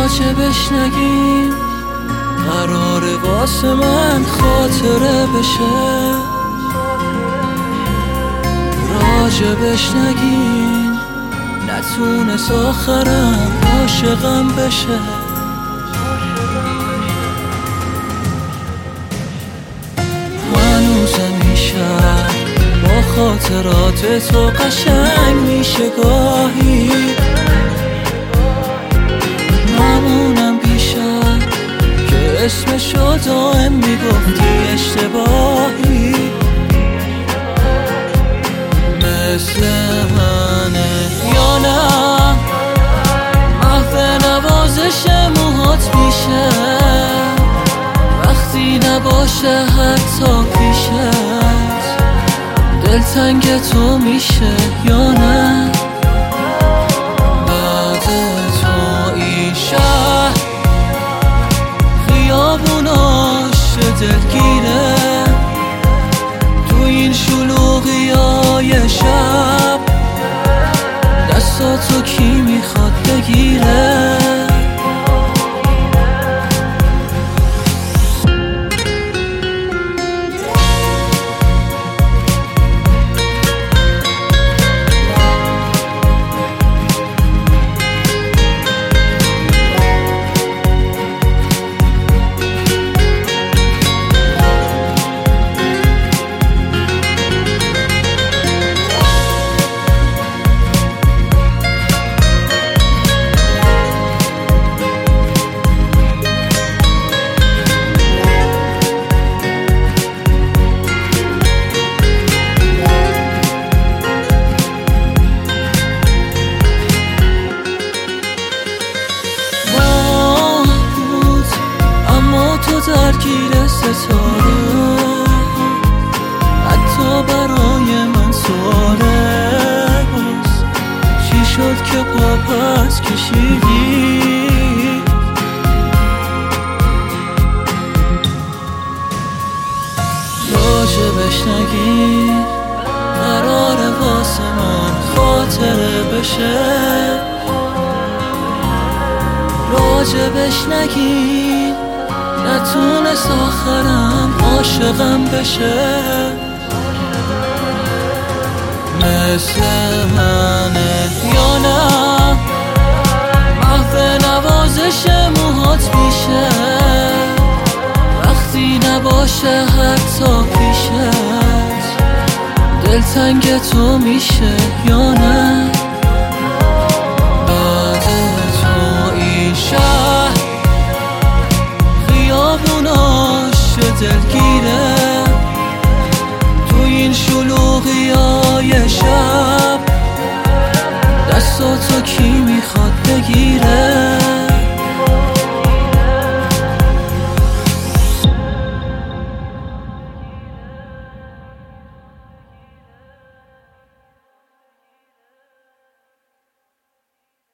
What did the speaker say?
راجبش نگین، قراره واسه من خاطره بشه. راجبش نگین، نتونست آخرم عاشقم بشه. هنوزم این شهر با خاطرات تو قشنگ میشه گاهی. ممنونم بیشتر که اسمشو دائم میگفتی اشتباهی. مثل منه یا نه محو نوازش موهات میشه وقتی نباشه حتی پیشت. دلتنگ تو میشه یا نه بعد تو این شهر خیابوناش دلگیره. تو این شلوغی های شب دستاتو کی میخواد بگیره؟ درگیر ستاره حتی برای من سواله باز چی شد که پا پس کشیدی؟ راجبش نگی، قراره واسه من خاطره بشه. راجبش نگی، نتونست آخرم عاشقم بشه. مثل منه یا نه محو نوازش موهات میشه وقتی نباشه حتی پیشت. دلتنگ تو میشه یا نه بعد تو این شهر خیابوناش دلگیره. تو این شلوغی های شب دستاتو کی میخواد بگیره؟